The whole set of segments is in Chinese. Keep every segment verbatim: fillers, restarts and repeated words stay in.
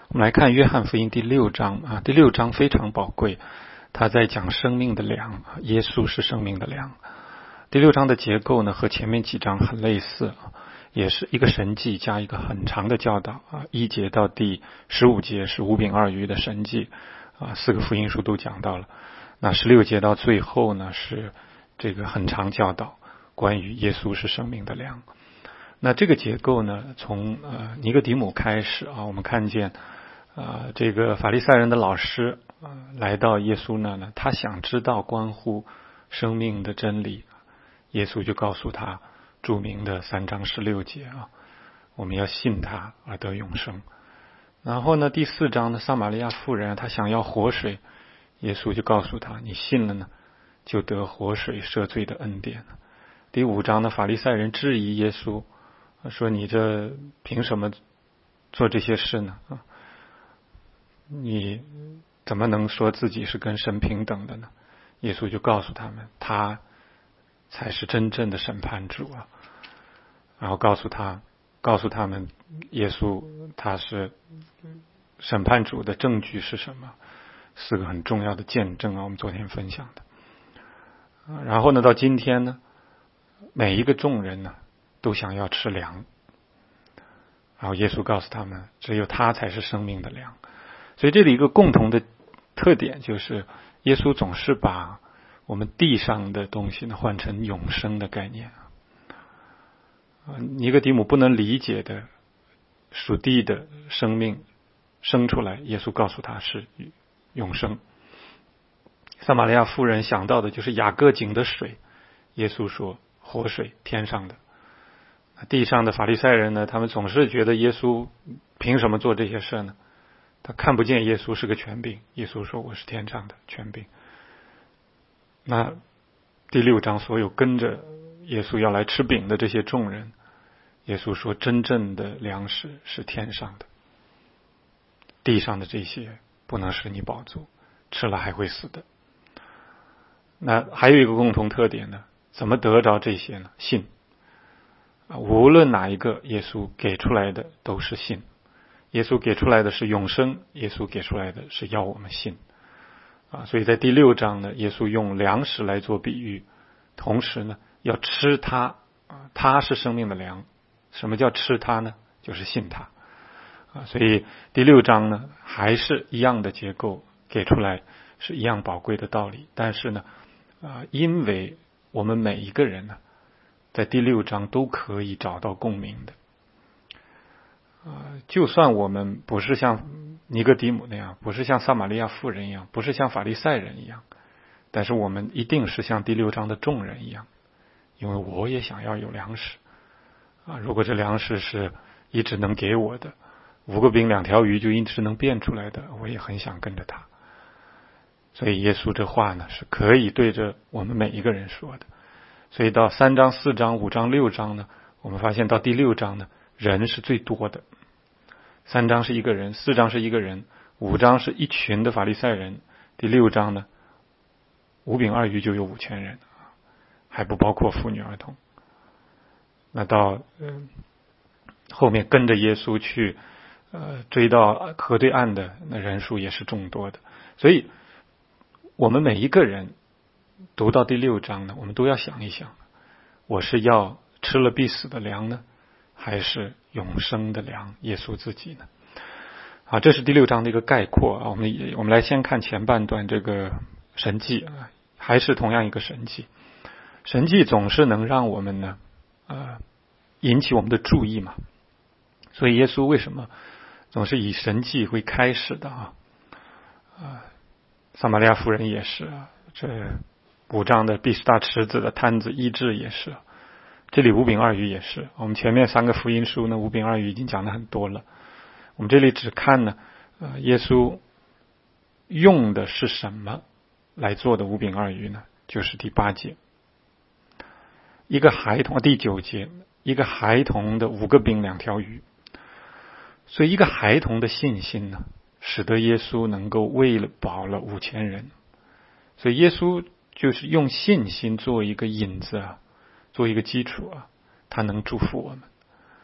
我们来看约翰福音第六章啊，第六章非常宝贵，他在讲生命的粮，耶稣是生命的粮。第六章的结构呢，和前面几章很类似，也是一个神迹加一个很长的教导啊，一节到第十五节是五饼二鱼的神迹啊，四个福音书都讲到了。那十六节到最后呢，是这个很长教导，关于耶稣是生命的粮。那这个结构呢，从呃尼哥底母开始啊，我们看见啊、呃、这个法利赛人的老师啊、呃、来到耶稣那呢，他想知道关乎生命的真理，耶稣就告诉他著名的三章十六节啊，我们要信他而得永生。然后呢，第四章的撒玛利亚妇人，她想要活水，耶稣就告诉他，你信了呢，就得活水赦罪的恩典。第五章的法利赛人质疑耶稣，说你这凭什么做这些事呢？啊，你怎么能说自己是跟神平等的呢？耶稣就告诉他们，他才是真正的审判主啊！然后告诉他，告诉他们，耶稣他是审判主的证据是什么？四个很重要的见证啊，我们昨天分享的。然后呢，到今天呢，每一个众人呢，都想要吃粮，然后耶稣告诉他们，只有他才是生命的粮。所以这里一个共同的特点就是，耶稣总是把我们地上的东西呢换成永生的概念啊。尼哥底母不能理解的属地的生命生出来，耶稣告诉他是永生。撒玛利亚妇人想到的就是雅各井的水，耶稣说活水，天上的。地上的法利赛人呢，他们总是觉得耶稣凭什么做这些事呢？他看不见耶稣是个权柄，耶稣说我是天上的权柄。那第六章所有跟着耶稣要来吃饼的这些众人，耶稣说真正的粮食是天上的，地上的这些不能使你饱足，吃了还会死的。那还有一个共同特点呢，怎么得着这些呢？信。无论哪一个耶稣给出来的都是信，耶稣给出来的是永生，耶稣给出来的是要我们信啊。所以在第六章呢，耶稣用粮食来做比喻，同时呢要吃它啊，它是生命的粮。什么叫吃它呢？就是信它啊。所以第六章呢还是一样的结构，给出来是一样宝贵的道理。但是呢啊，因为我们每一个人呢，在第六章都可以找到共鸣的。呃，就算我们不是像尼哥底母那样，不是像撒玛利亚妇人一样，不是像法利赛人一样，但是我们一定是像第六章的众人一样，因为我也想要有粮食啊。如果这粮食是一直能给我的，五个饼两条鱼就一直能变出来的，我也很想跟着他。所以耶稣这话呢，是可以对着我们每一个人说的。所以到三章、四章、五章、六章呢，我们发现到第六章呢，人是最多的。三章是一个人，四章是一个人，五章是一群的法利赛人，第六章呢，五饼二鱼就有五千人，还不包括妇女儿童。那到、呃、后面跟着耶稣去呃追到河对岸的那人数也是众多的。所以我们每一个人读到第六章呢，我们都要想一想，我是要吃了必死的粮呢，还是永生的粮，耶稣自己呢？啊，这是第六章的一个概括啊。我们我们来先看前半段这个神迹啊，还是同样一个神迹。神迹总是能让我们呢，呃，引起我们的注意嘛。所以耶稣为什么总是以神迹为开始的啊？啊，撒玛利亚妇人也是啊，这五章的毕士大池子的摊子医治也是，这里五饼二鱼也是。我们前面三个福音书呢，五饼二鱼已经讲得很多了。我们这里只看呢，呃，耶稣用的是什么来做的五饼二鱼呢？就是第八节，一个孩童，第九节，一个孩童的五个饼两条鱼。所以一个孩童的信心呢，使得耶稣能够喂了饱了五千人。所以耶稣就是用信心做一个引子啊，做一个基础啊，他能祝福我们。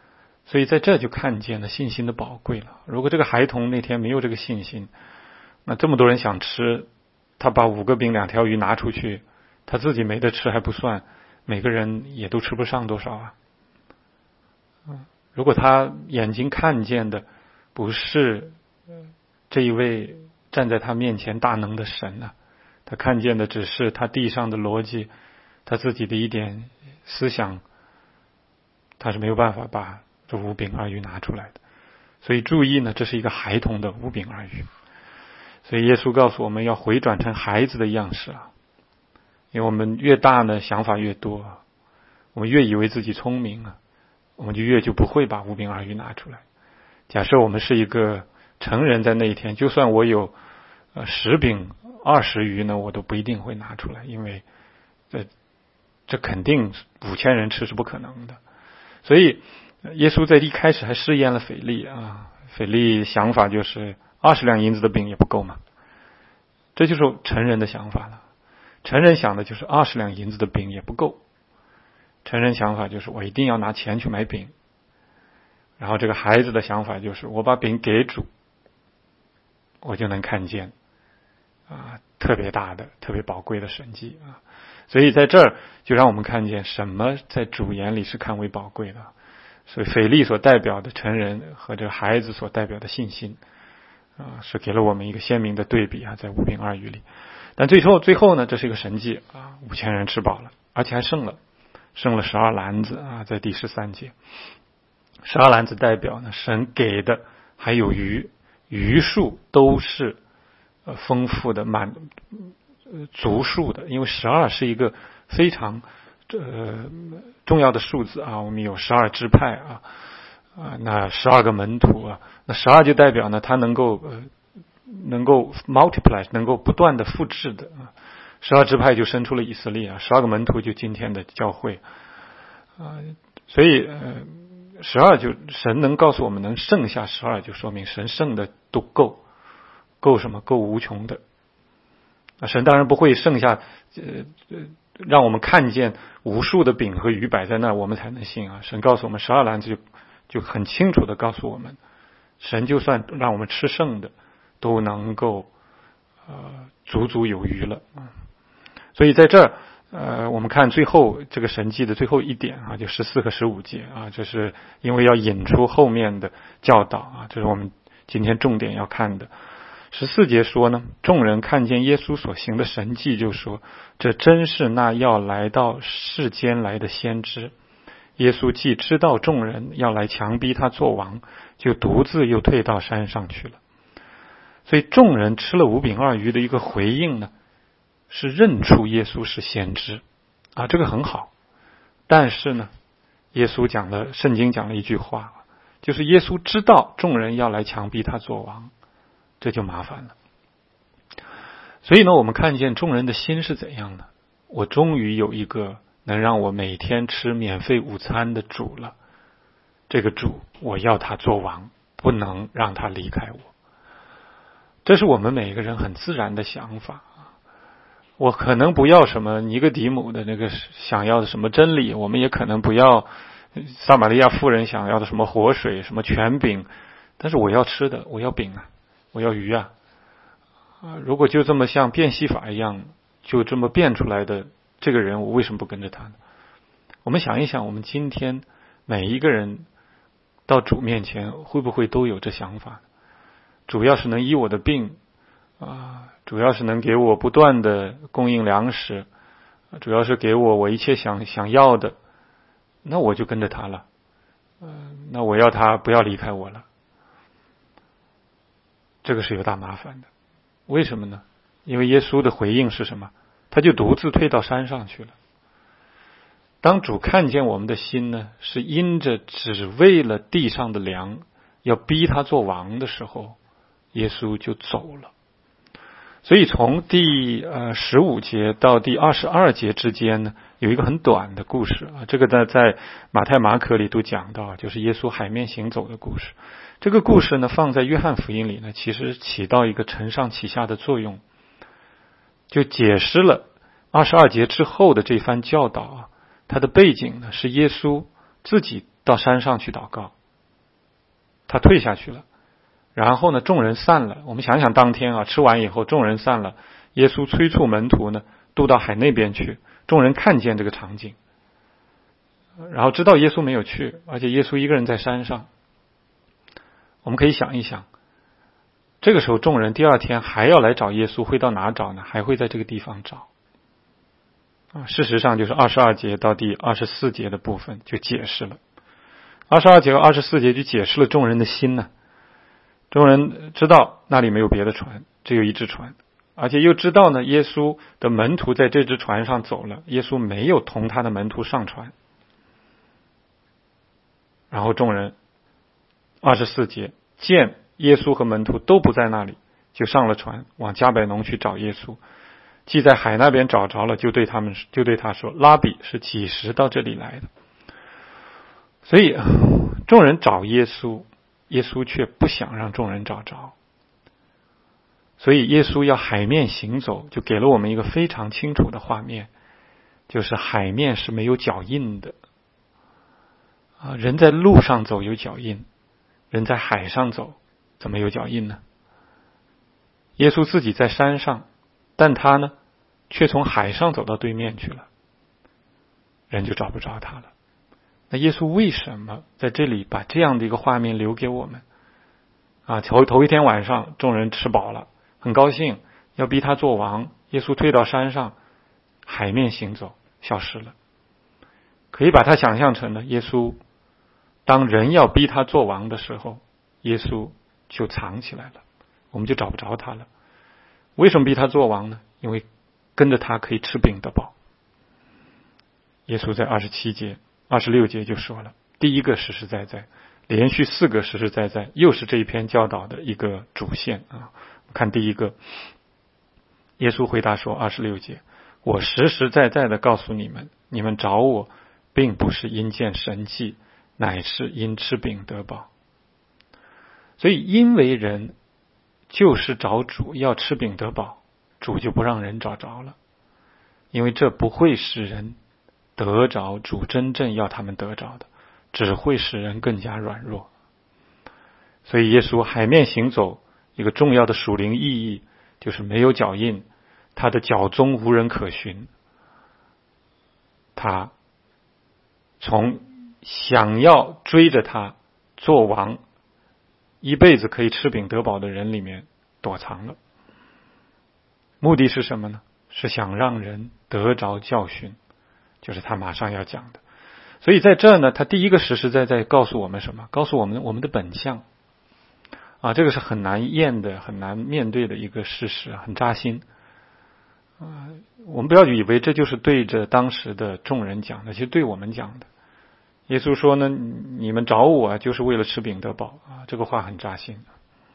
所以在这就看见了信心的宝贵了。如果这个孩童那天没有这个信心，那这么多人想吃，他把五个饼两条鱼拿出去，他自己没得吃还不算，每个人也都吃不上多少啊。如果他眼睛看见的不是这一位站在他面前大能的神啊，他看见的只是他地上的逻辑，他自己的一点思想，他是没有办法把这五饼二鱼拿出来的。所以注意呢，这是一个孩童的五饼二鱼。所以耶稣告诉我们要回转成孩子的样式啊，因为我们越大呢，想法越多，我们越以为自己聪明啊，我们就越就不会把五饼二鱼拿出来。假设我们是一个成人，在那一天，就算我有呃十饼二十鱼呢，我都不一定会拿出来，因为这这肯定五千人吃是不可能的。所以耶稣在一开始还试验了腓力啊，腓力想法就是二十两银子的饼也不够嘛，这就是成人的想法了。成人想的就是二十两银子的饼也不够，成人想法就是我一定要拿钱去买饼。然后这个孩子的想法就是我把饼给主，我就能看见啊特别大的特别宝贵的神迹啊。所以在这儿就让我们看见什么在主眼里是看为宝贵的。所以腓力所代表的成人和这个孩子所代表的信心啊，是给了我们一个鲜明的对比啊，在五饼二鱼里。但最后最后呢，这是一个神迹啊，五千人吃饱了，而且还剩了剩了十二篮子啊，在第十三节。十二篮子代表呢，神给的还有鱼，鱼数都是呃丰富的、满呃足数的，因为十二是一个非常呃重要的数字啊。我们有十二支派啊啊，那十二个门徒啊，那十二就代表呢，它能够呃能够 multiply， 能够不断的复制的啊。十二支派就生出了以色列啊，十二个门徒就今天的教会啊，所以呃。十二就神能告诉我们能剩下十二，就说明神剩的都够，够什么？够无穷的。啊，神当然不会剩下，呃，让我们看见无数的饼和鱼摆在那儿，我们才能信啊。神告诉我们十二篮子就就很清楚的告诉我们，神就算让我们吃剩的，都能够呃足足有余了啊。所以在这儿。呃，我们看最后这个神迹的最后一点啊，就十四和十五节啊，这是因为要引出后面的教导啊，这是我们今天重点要看的。十四节说呢，众人看见耶稣所行的神迹，就说这真是那要来到世间来的先知。耶稣既知道众人要来强逼他做王，就独自又退到山上去了。所以众人吃了五饼二鱼的一个回应呢，是认出耶稣是先知啊，这个很好。但是呢，耶稣讲了，圣经讲了一句话，就是耶稣知道众人要来强逼他做王，这就麻烦了。所以呢，我们看见众人的心是怎样的。我终于有一个能让我每天吃免费午餐的主了，这个主我要他做王，不能让他离开我。这是我们每一个人很自然的想法。我可能不要什么尼哥底母的那个想要的什么真理，我们也可能不要撒玛利亚妇人想要的什么活水、什么权柄，但是我要吃的，我要饼啊，我要鱼啊。啊，如果就这么像变戏法一样，就这么变出来的这个人，我为什么不跟着他呢？我们想一想，我们今天每一个人到主面前，会不会都有这想法？主要是能医我的病啊，主要是能给我不断的供应粮食，主要是给我我一切想想要的，那我就跟着他了。嗯、呃，那我要他不要离开我了。这个是有大麻烦的。为什么呢？因为耶稣的回应是什么？他就独自退到山上去了。当主看见我们的心呢，是因着只为了地上的粮，要逼他做王的时候，耶稣就走了。所以从第呃十五节到第二十二节之间呢，有一个很短的故事啊，这个呢在马太、马可里都讲到，就是耶稣海面行走的故事。这个故事呢放在约翰福音里呢，其实起到一个承上启下的作用，就解释了二十二节之后的这番教导啊，它的背景呢是耶稣自己到山上去祷告， 他退下去了。然后呢，众人散了。我们想想当天啊，吃完以后，众人散了，耶稣催促门徒呢渡到海那边去。众人看见这个场景，然后知道耶稣没有去，而且耶稣一个人在山上。我们可以想一想，这个时候众人第二天还要来找耶稣，会到哪找呢？还会在这个地方找啊。事实上就是二十二节到第二十四节的部分就解释了，二十二节和二十四节就解释了众人的心呢。众人知道那里没有别的船，只有一只船，而且又知道呢，耶稣的门徒在这只船上走了，耶稣没有同他的门徒上船。然后众人二十四节见耶稣和门徒都不在那里，就上了船往迦百农去找耶稣。既在海那边找着了，就对他们就对他说，拉比是几时到这里来的？所以众人找耶稣，耶稣却不想让众人找着，所以耶稣要海面行走，就给了我们一个非常清楚的画面，就是海面是没有脚印的啊，人在路上走有脚印，人在海上走怎么有脚印呢？耶稣自己在山上，但他呢却从海上走到对面去了，人就找不着他了。那耶稣为什么在这里把这样的一个画面留给我们啊？头头一天晚上众人吃饱了，很高兴要逼他做王，耶稣退到山上，海面行走消失了。可以把它想象成呢，耶稣当人要逼他做王的时候，耶稣就藏起来了，我们就找不着他了。为什么逼他做王呢？因为跟着他可以吃饼得饱。耶稣在二十七节二十六节就说了，第一个实实在在，连续四个实实在在，又是这一篇教导的一个主线啊。看第一个，耶稣回答说，二十六节，我实实在在的告诉你们，你们找我并不是因见神迹，乃是因吃饼得饱。所以因为人就是找主要吃饼得饱，主就不让人找着了，因为这不会使人得着主真正要他们得着的，只会使人更加软弱。所以耶稣海面行走一个重要的属灵意义就是没有脚印，他的脚踪无人可寻。他从想要追着他做王，一辈子可以吃饼得饱的人里面躲藏了。目的是什么呢？是想让人得着教训，就是他马上要讲的。所以在这呢，他第一个实实在在告诉我们什么？告诉我们我们的本相啊，这个是很难验的，很难面对的一个事实，很扎心啊。我们不要以为这就是对着当时的众人讲的，其实对我们讲的。耶稣说呢，你们找我就是为了吃饼得饱啊，这个话很扎心。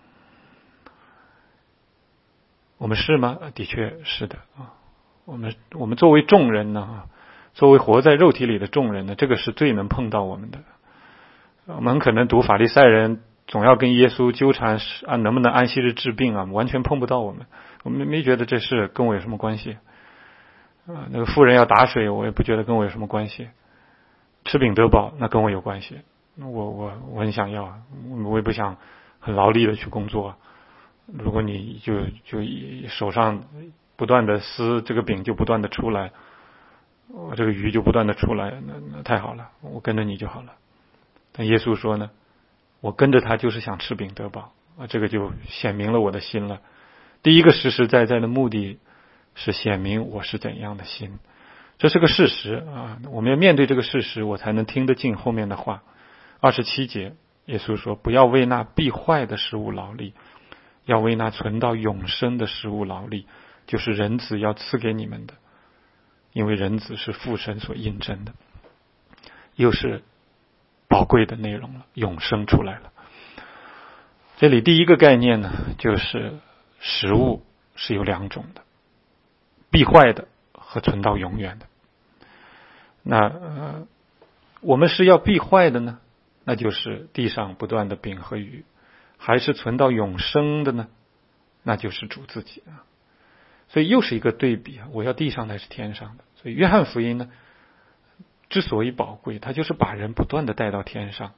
我们是吗？的确是的啊。我们我们作为众人呢，作为活在肉体里的众人呢，这个是最能碰到我们的。我们可能读法利赛人总要跟耶稣纠缠啊，能不能安息日治病啊，完全碰不到我们。我们没觉得这事跟我有什么关系啊。那个妇人要打水，我也不觉得跟我有什么关系。吃饼得饱，那跟我有关系。我我我很想要，我也不想很劳力的去工作。如果你就就手上不断的撕，这个饼就不断的出来，我这个鱼就不断的出来，那那太好了，我跟着你就好了。但耶稣说呢，我跟着他就是想吃饼得饱啊，这个就显明了我的心了。第一个实实在在的目的是显明我是怎样的心，这是个事实啊！我们要面对这个事实，我才能听得进后面的话。二十七节，耶稣说：“不要为那必坏的食物劳力，要为那存到永生的食物劳力，就是人子要赐给你们的，因为人子是父神所印证的。”又是宝贵的内容了，永生出来了。这里第一个概念呢，就是食物是有两种的，必坏的和存到永远的。那呃，我们是要必坏的呢，那就是地上不断的饼和鱼；还是存到永生的呢，那就是主自己啊。所以又是一个对比啊，我要地上的还是天上的。所以约翰福音呢，之所以宝贵，它就是把人不断的带到天上，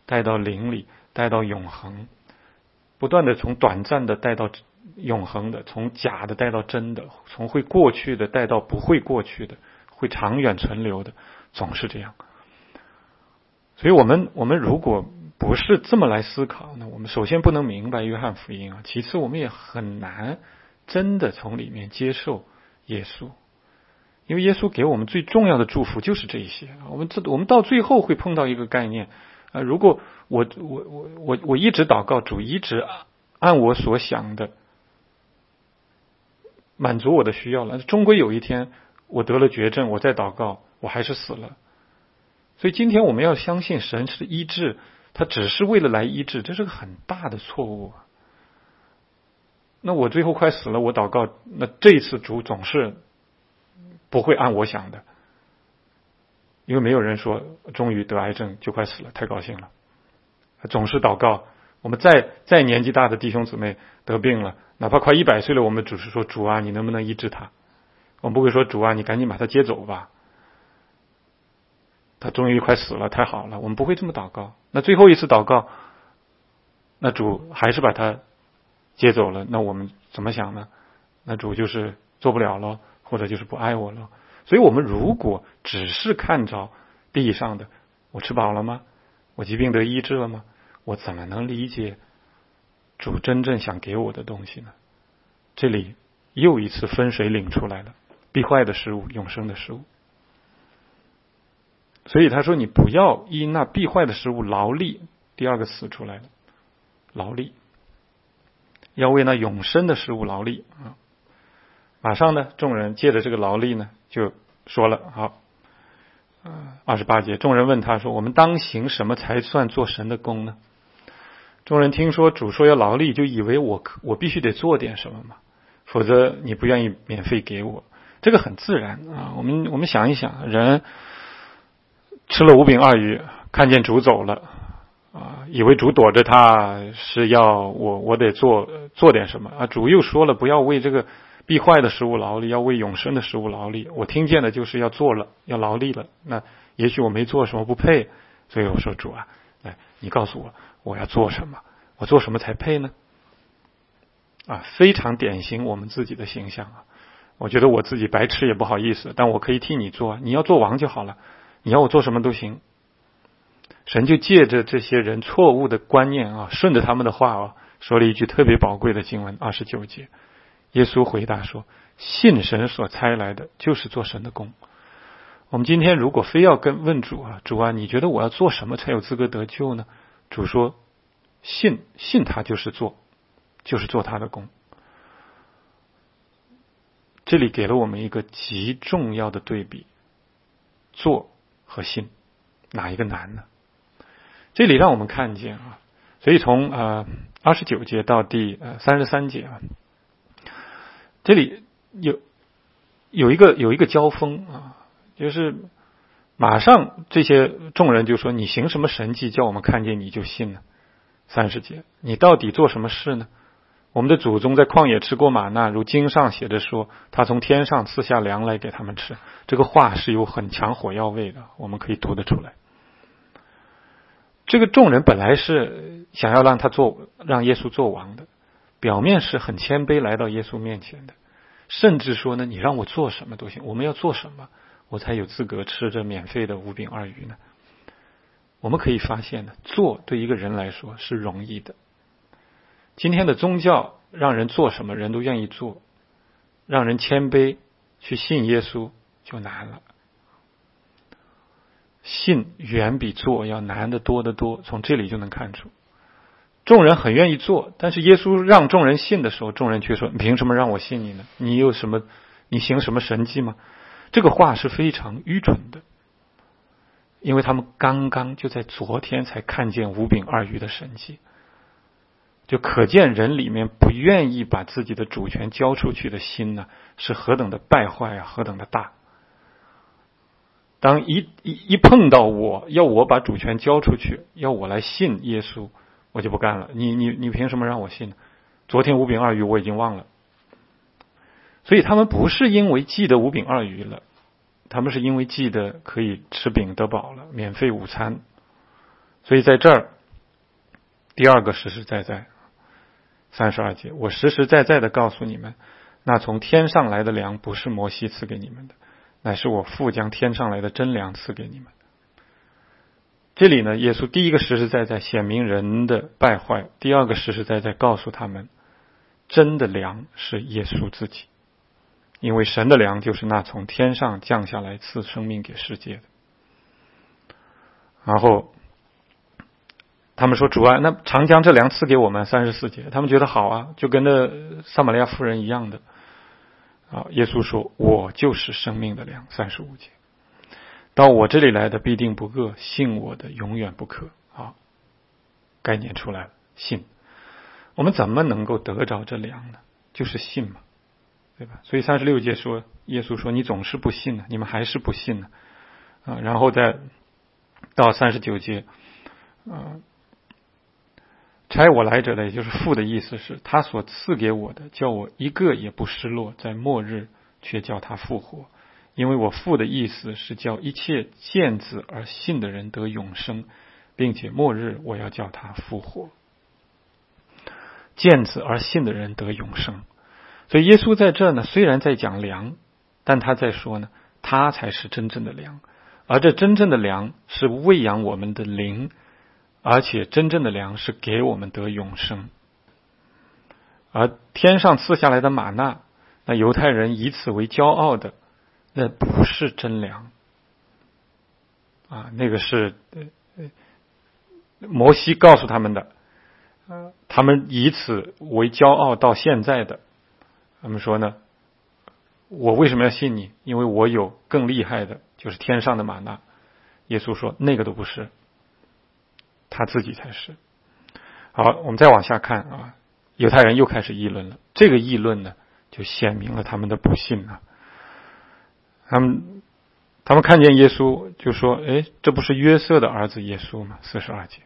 带到灵里，带到永恒，不断的从短暂的带到永恒的，从假的带到真的，从会过去的带到不会过去的，会长远存留的，总是这样。所以我们我们如果不是这么来思考呢，我们首先不能明白约翰福音啊，其次我们也很难真的从里面接受耶稣，因为耶稣给我们最重要的祝福就是这一些。我们这我们到最后会碰到一个概念啊，如果我我我我我一直祷告主，一直按我所想的满足我的需要了，终归有一天我得了绝症，我再祷告我还是死了。所以今天我们要相信神是医治，他只是为了来医治，这是个很大的错误。那我最后快死了，我祷告，那这一次主总是不会按我想的，因为没有人说终于得癌症就快死了，太高兴了。总是祷告，我们再再年纪大的弟兄姊妹得病了，哪怕快一百岁了，我们只是说主啊，你能不能医治他？我们不会说主啊，你赶紧把他接走吧，他终于快死了，太好了，我们不会这么祷告。那最后一次祷告，那主还是把他接走了，那我们怎么想呢？那主就是做不了了，或者就是不爱我了。所以我们如果只是看着地上的，我吃饱了吗？我疾病得医治了吗？我怎么能理解主真正想给我的东西呢？这里又一次分水岭出来了，必坏的食物，永生的食物。所以他说你不要因那必坏的食物劳力，第二个词出来了，劳力，要为那永生的食物劳力啊！马上呢，众人借着这个劳力呢，就说了，好，二十八节，众人问他说：“我们当行什么才算做神的工呢？”众人听说主说要劳力，就以为我我必须得做点什么嘛，否则你不愿意免费给我。这个很自然啊！我们我们想一想，人吃了五饼二鱼，看见主走了啊，以为主躲着他是要我我得做做点什么啊。主又说了，不要为这个必坏的食物劳力，要为永生的食物劳力。我听见的就是要做了，要劳力了。那也许我没做什么不配，所以我说主啊，来你告诉我我要做什么，我做什么才配呢？啊，非常典型我们自己的形象啊。我觉得我自己白吃也不好意思，但我可以替你做，你要做王就好了，你要我做什么都行。神就借着这些人错误的观念啊，顺着他们的话啊，说了一句特别宝贵的经文，二十九节。耶稣回答说：“信神所差来的，就是做神的工。”我们今天如果非要跟问主啊，主啊，你觉得我要做什么才有资格得救呢？主说：“信，信他就是做，就是做他的工。”这里给了我们一个极重要的对比，做和信，哪一个难呢？这里让我们看见啊，所以从呃二十九节到第呃三十三节啊，这里有有一个有一个交锋啊，就是马上这些众人就说：“你行什么神迹，叫我们看见你就信呢？”三十节，你到底做什么事呢？我们的祖宗在旷野吃过玛纳，如经上写着说，他从天上赐下粮来给他们吃。这个话是有很强火药味的，我们可以读得出来。这个众人本来是想要让他做，让耶稣做王的，表面是很谦卑来到耶稣面前的，甚至说呢，你让我做什么都行，我们要做什么，我才有资格吃这免费的五饼二鱼呢？我们可以发现呢，做对一个人来说是容易的。今天的宗教让人做什么人都愿意做，让人谦卑去信耶稣就难了。信远比做要难得多得多，从这里就能看出。众人很愿意做，但是耶稣让众人信的时候，众人却说：“你凭什么让我信你呢？你有什么？你行什么神迹吗？”这个话是非常愚蠢的，因为他们刚刚就在昨天才看见五饼二鱼的神迹，就可见人里面不愿意把自己的主权交出去的心呢，是何等的败坏啊，何等的大。当一一一碰到我要我把主权交出去，要我来信耶稣，我就不干了。你你你凭什么让我信呢？昨天五饼二鱼我已经忘了。所以他们不是因为记得五饼二鱼了，他们是因为记得可以吃饼得饱了，免费午餐。所以在这儿第二个实实在在，三十二节，我实实在在的告诉你们，那从天上来的粮不是摩西赐给你们的，乃是我父将天上来的真粮赐给你们。这里呢，耶稣第一个实实在在显明人的败坏，第二个实实在在告诉他们，真的粮是耶稣自己，因为神的粮就是那从天上降下来赐生命给世界的。然后他们说，主啊，那常将这粮赐给我们，三十四节，他们觉得好啊，就跟那撒玛利亚妇人一样的啊。耶稣说，我就是生命的粮，三十五节，到我这里来的必定不饿，信我的永远不渴。啊，概念出来了，信。我们怎么能够得着这粮呢？就是信嘛，对吧？所以三十六节说，耶稣说，你总是不信呢，你们还是不信呢啊。然后再到三十九节啊，差我来者的，也就是父的意思是，他所赐给我的，叫我一个也不失落，在末日却叫他复活。因为我父的意思是叫一切见子而信的人得永生，并且末日我要叫他复活。见子而信的人得永生。所以耶稣在这呢，虽然在讲粮，但他在说呢，他才是真正的粮。而这真正的粮是喂养我们的灵，而且真正的粮是给我们得永生。而天上赐下来的玛纳，那犹太人以此为骄傲的，那不是真粮啊，那个是摩西告诉他们的，他们以此为骄傲到现在的。他们说呢，我为什么要信你？因为我有更厉害的，就是天上的玛纳。耶稣说那个都不是，他自己才是。好，我们再往下看啊，犹太人又开始议论了。这个议论呢，就显明了他们的不信啊。他们他们看见耶稣就说，哎，这不是约瑟的儿子耶稣吗？四十二节。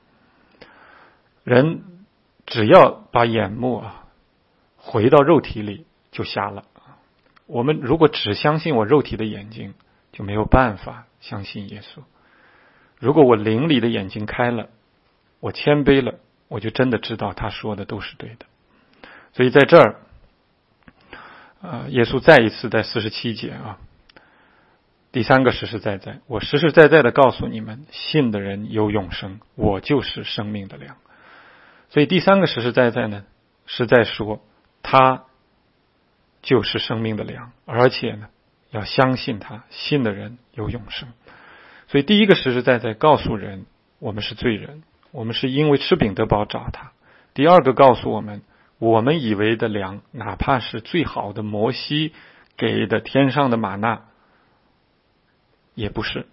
人只要把眼目啊回到肉体里就瞎了。我们如果只相信我肉体的眼睛，就没有办法相信耶稣。如果我灵里的眼睛开了，我谦卑了，我就真的知道他说的都是对的。所以在这儿呃，耶稣再一次在四十七节啊，第三个实实在在，我实实在在的告诉你们，信的人有永生，我就是生命的粮。所以第三个实实在在呢，是在说他就是生命的粮，而且呢要相信他，信的人有永生。所以第一个实实在在告诉人，我们是罪人，我们是因为吃饼得饱找他。第二个告诉我们，我们以为的粮，哪怕是最好的摩西给的天上的玛纳，也不是，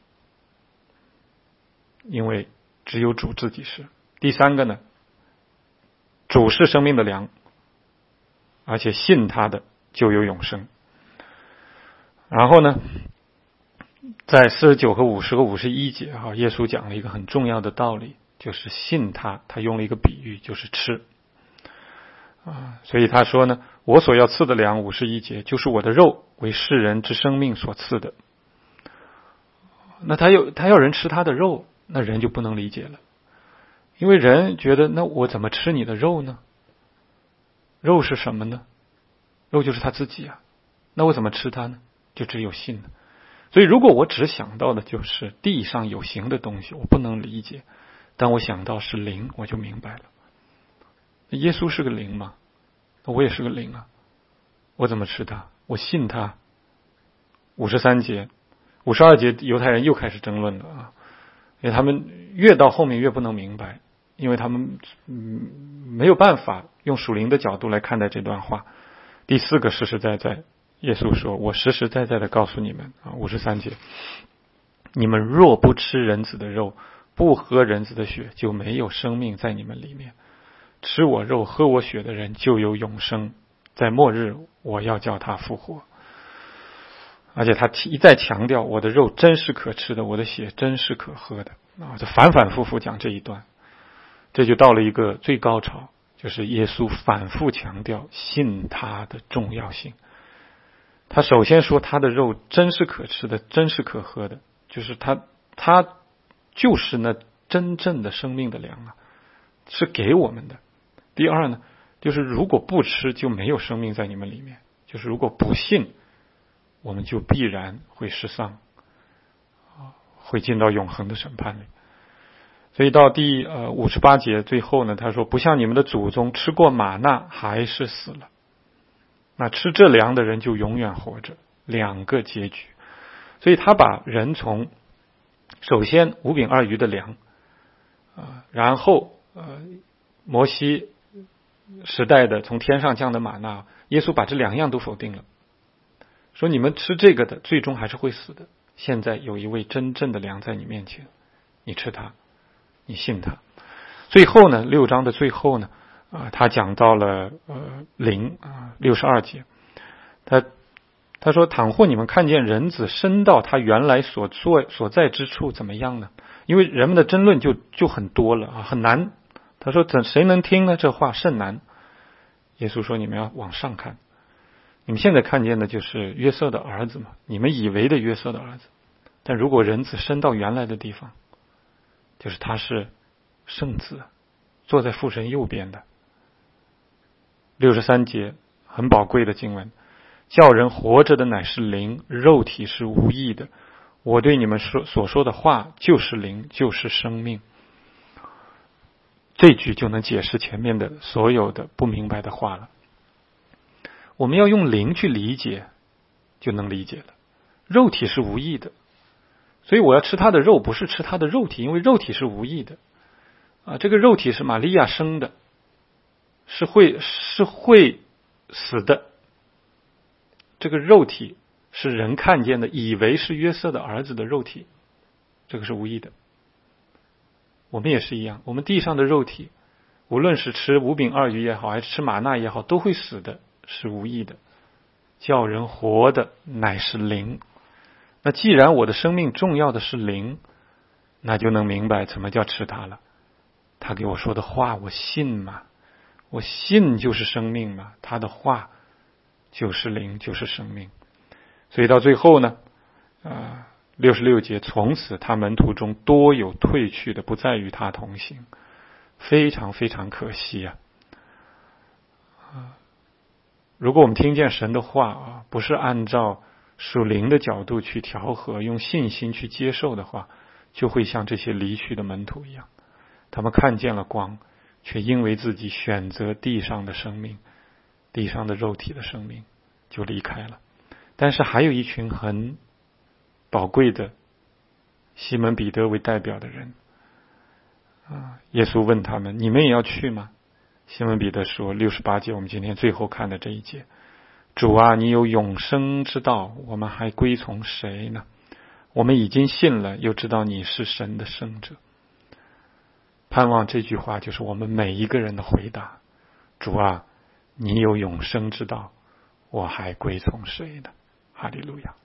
因为只有主自己是。第三个呢，主是生命的粮，而且信他的就有永生。然后呢，在四十九和五十和五十一节啊，耶稣讲了一个很重要的道理，就是信他，他用了一个比喻，就是吃啊。所以他说呢，我所要赐的粮，五十一节，就是我的肉，为世人之生命所赐的。那他有他要人吃他的肉，那人就不能理解了，因为人觉得，那我怎么吃你的肉呢？肉是什么呢？肉就是他自己啊，那我怎么吃它呢？就只有信了。所以如果我只想到的就是地上有形的东西，我不能理解，但我想到是灵，我就明白了。耶稣是个灵嘛，那我也是个灵啊，我怎么吃它？我信他。五十三节五十二节犹太人又开始争论了啊，因为他们越到后面越不能明白，因为他们嗯没有办法用属灵的角度来看待这段话。第四个实实在在，耶稣说，我实实在在的告诉你们啊，五十三节，你们若不吃人子的肉，不喝人子的血，就没有生命在你们里面。吃我肉喝我血的人就有永生，在末日我要叫他复活。而且他一再强调，我的肉真是可吃的，我的血真是可喝的啊！这反反复复讲这一段，这就到了一个最高潮，就是耶稣反复强调信他的重要性。他首先说他的肉真是可吃的，真是可喝的，就是他他就是那真正的生命的粮啊！ 是给我们的。第二呢，就是如果不吃就没有生命在你们里面，就是如果不信，我们就必然会失丧，会进到永恒的审判里。所以到第呃五十八节最后呢，他说不像你们的祖宗吃过玛纳还是死了，那吃这粮的人就永远活着，两个结局。所以他把人从首先五饼二鱼的粮，呃、然后呃摩西时代的从天上降的玛纳，耶稣把这两样都否定了，说你们吃这个的最终还是会死的，现在有一位真正的粮在你面前，你吃它，你信他。最后呢，六章的最后呢，啊、呃，他讲到了呃灵啊六十二节，他他说倘或你们看见人子升到他原来所做所在之处怎么样呢？因为人们的争论就就很多了啊，很难。他说怎谁能听呢？这话甚难。耶稣说你们要往上看，你们现在看见的就是约瑟的儿子嘛，你们以为的约瑟的儿子。但如果人子升到原来的地方，就是他是圣子，坐在父神右边的。六十三节很宝贵的经文，叫人活着的乃是灵，肉体是无益的。我对你们说所说的话就是灵，就是生命。这句就能解释前面的所有的不明白的话了。我们要用灵去理解，就能理解了。肉体是无益的，所以我要吃他的肉，不是吃他的肉体，因为肉体是无益的啊。这个肉体是玛利亚生的，是会是会死的。这个肉体是人看见的，以为是约瑟的儿子的肉体，这个是无益的。我们也是一样，我们地上的肉体，无论是吃五饼二鱼也好，还是吃玛纳也好，都会死的，是无益的。叫人活的乃是灵。那既然我的生命重要的是灵，那就能明白怎么叫吃它了。他给我说的话我信嘛，我信就是生命嘛，他的话就是灵，就是生命。所以到最后呢，呃六十六节，从此他门徒中多有退去的，不再与他同行。非常非常可惜啊！如果我们听见神的话啊，不是按照属灵的角度去调和，用信心去接受的话，就会像这些离去的门徒一样，他们看见了光，却因为自己选择地上的生命，地上的肉体的生命，就离开了。但是还有一群很宝贵的西门彼得为代表的人啊，耶稣问他们：你们也要去吗？西门彼得说，六十八节我们今天最后看的这一节，主啊，你有永生之道，我们还归从谁呢？我们已经信了，又知道你是神的圣者。盼望这句话就是我们每一个人的回答。主啊，你有永生之道，我还归从谁呢？哈利路亚。